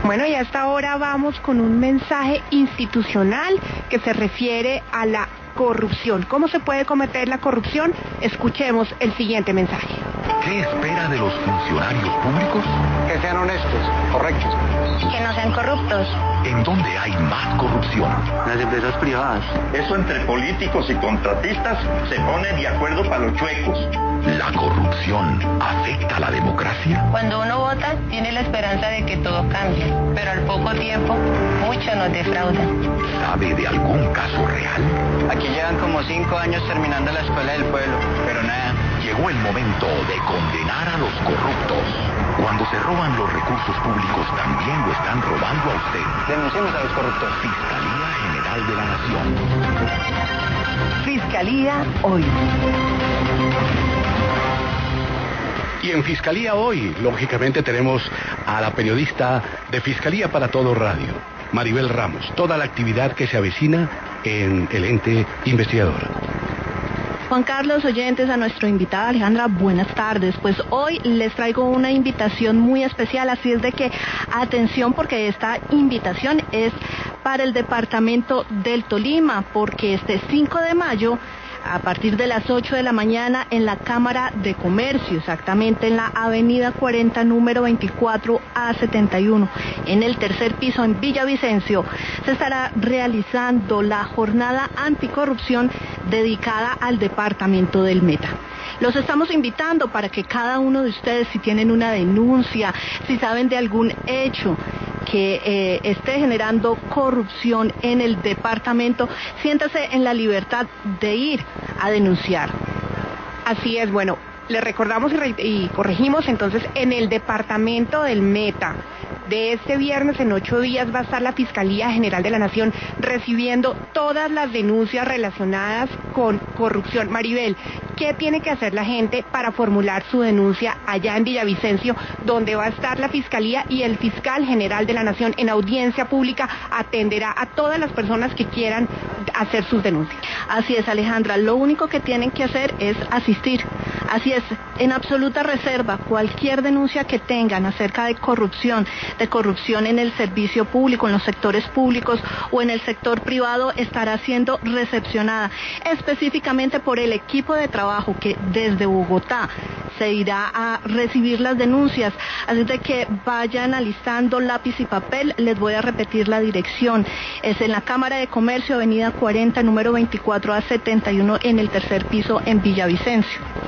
Bueno, y a esta hora vamos con un mensaje institucional que se refiere a la corrupción. ¿Cómo se puede cometer la corrupción? Escuchemos el siguiente mensaje. ¿Qué espera de los funcionarios públicos? Que sean honestos, correctos. Que no sean corruptos. ¿En dónde hay más corrupción? Las empresas privadas. Eso entre políticos y contratistas se pone de acuerdo para los chuecos. ¿La corrupción afecta a la democracia? Cuando uno vota, tiene la esperanza de que todo cambie, pero al poco tiempo, muchos nos defraudan. ¿Sabe de algún caso real? Aquí llevan como 5 años terminando la escuela del pueblo, pero nada. Llegó el momento de condenar a los corruptos. Cuando se roban los recursos públicos, también lo están robando a usted. Denunciemos a los corruptos. Fiscalía General de la Nación. Fiscalía Hoy. Y en Fiscalía Hoy, lógicamente, tenemos a la periodista de Fiscalía para Todo Radio, Maribel Ramos, toda la actividad que se avecina en el ente investigador. Juan Carlos, oyentes, a nuestra invitada Alejandra, buenas tardes. Pues hoy les traigo una invitación muy especial, así es de que atención, porque esta invitación es para el departamento del Tolima, porque este 5 de mayo, a partir de las 8 de la mañana, en la Cámara de Comercio, exactamente en la avenida 40, número 24 a 71, en el tercer piso en Villavicencio, se estará realizando la jornada anticorrupción dedicada al departamento del Meta. Los estamos invitando para que cada uno de ustedes, si tienen una denuncia, si saben de algún hecho que esté generando corrupción en el departamento, siéntase en la libertad de ir a denunciar. Así es, bueno, le recordamos y corregimos entonces, en el departamento del Meta. De este viernes en 8 días va a estar la Fiscalía General de la Nación recibiendo todas las denuncias relacionadas con corrupción. Maribel, ¿qué tiene que hacer la gente para formular su denuncia allá en Villavicencio, donde va a estar la Fiscalía y el Fiscal General de la Nación en audiencia pública atenderá a todas las personas que quieran hacer sus denuncias? Así es, Alejandra, lo único que tienen que hacer es asistir. Así es, en absoluta reserva, cualquier denuncia que tengan acerca de corrupción en el servicio público, en los sectores públicos o en el sector privado, estará siendo recepcionada específicamente por el equipo de trabajo que desde Bogotá se irá a recibir las denuncias. Así de que vayan alistando lápiz y papel. Les voy a repetir la dirección. Es en la Cámara de Comercio, avenida 40, número 24 a 71, en el tercer piso en Villavicencio.